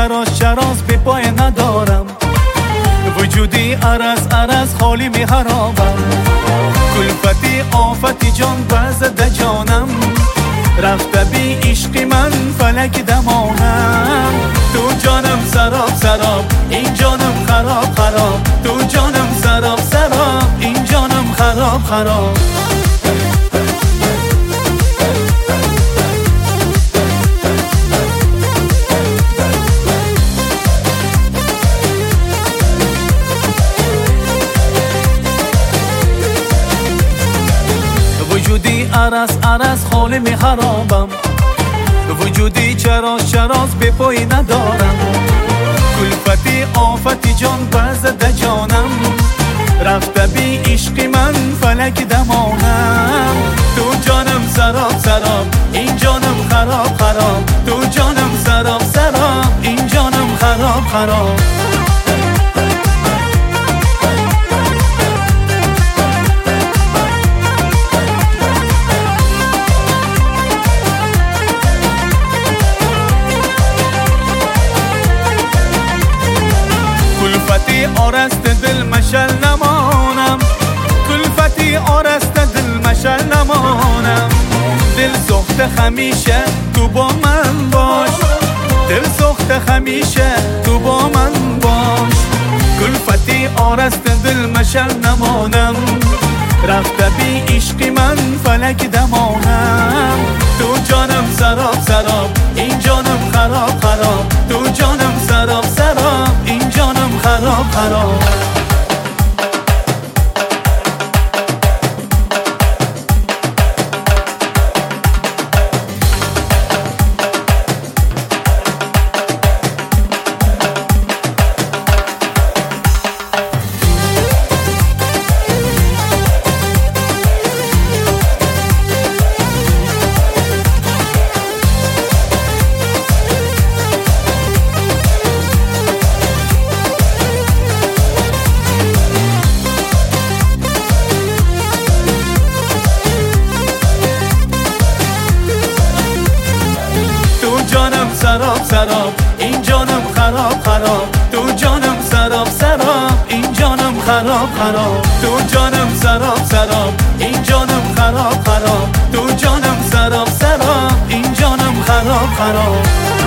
چراز چراز به پای ندارم، وجودی عرض خالی می خرابم. کلفتی آفتی جان بزده جانم، رفته بی عشق من فلک دمانم. تو جانم سراب سراب، این جانم خراب خراب. تو جانم سراب سراب، این جانم خراب خراب. وجودی عرض خالی می خرابم، وجودی چراز به پای ندارم. کلفتی آفتی جان بزده جانم، رفته بی عشق من فلک دمانم. تو جانم سراب سراب، این جانم خراب خراب. تو جانم سراب سراب، این جانم خراب خراب. کلفتی آرست دل مشل نمانم، کلفتی آرست دل مشل نمانم. دل سخت همیشه تو با من باش، دل سخت همیشه تو با من باش. کلفتی آرست دل مشل نمانم، رفته بی عشق من فلک دمانم. تو جانم سراب سراب، این جانم خراب خراب. تو جانم سراب سراب، این جانم خراب خراب. سراب سراب، این جانم خراب خراب. تو جانم سراب سراب، این جانم خراب خراب. تو جانم سراب سراب، این جانم خراب خراب. تو جانم سراب سراب، این جانم خراب خراب.